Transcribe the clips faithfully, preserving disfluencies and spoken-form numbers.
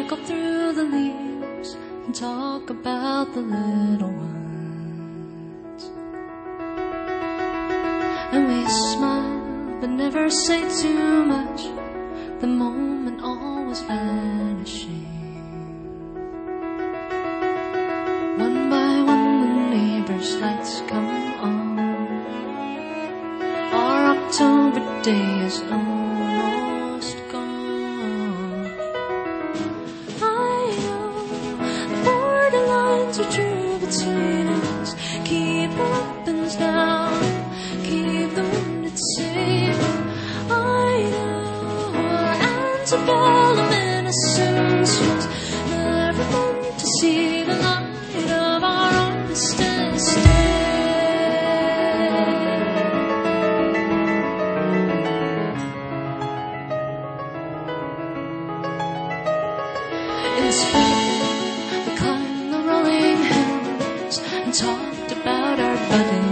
go through the leaves and talk about the little ones. And we smile but never say too much, the moment always vanishing. One by one the neighbors' lights come on. Our October day is almost gone. I know the borderlines are true between us. Keep the weapons down, keep the wounded safe. I know our antebellum innocence was never meant to see the light of our honest estate. In spring, we climbed the rolling hills and talked about our budding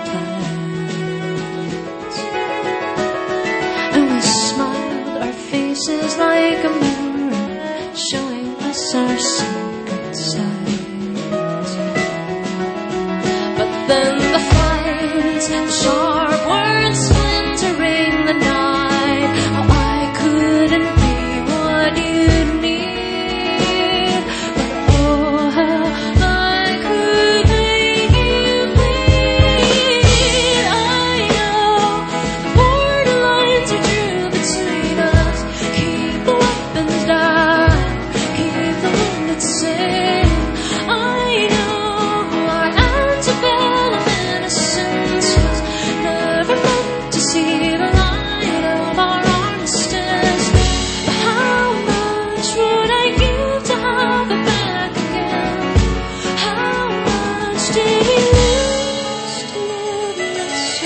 plans. And we smiled, our faces like a mirror, showing us our secret sides. But then the fights, the sharp words splintering the night. Oh, I couldn't be what you need, but oh, how I could make you bleed. I know the borderlines are true between us. Keep the weapons down, keep the wounded safe. I know our antebellum innocence was never meant to see the light of our honest estate. But how much would I give to have it back again? How much did we lose to live this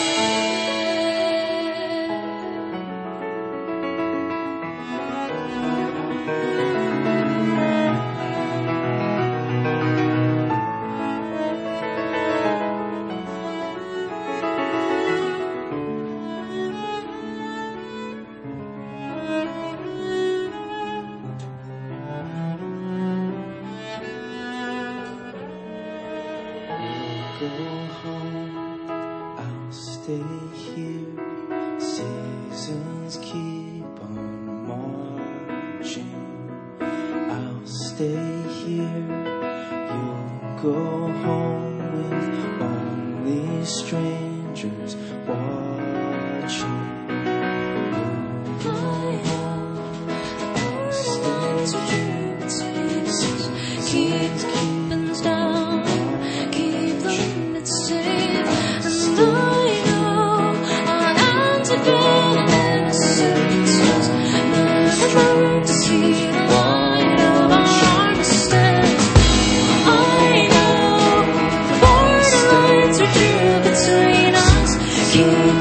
Go home, I'll stay here. Seasons keep on marching. I'll stay here. You'll go home with only strangers watching. You'll go home, I'll stay here. Seasons keep the weapons down, keep the wounded safe. And I know our antebellum innocence was never meant to see the light of our honest estate. I know the borderlines are true between us. Keep